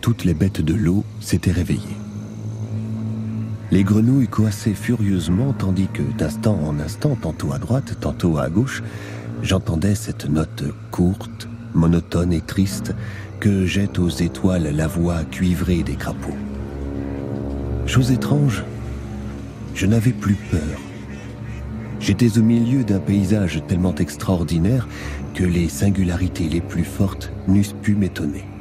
toutes les bêtes de l'eau s'étaient réveillées. Les grenouilles coassaient furieusement tandis que d'instant en instant, tantôt à droite, tantôt à gauche, j'entendais cette note courte, monotone et triste que jette aux étoiles la voix cuivrée des crapauds. Chose étrange, je n'avais plus peur. J'étais au milieu d'un paysage tellement extraordinaire que les singularités les plus fortes n'eussent pu m'étonner.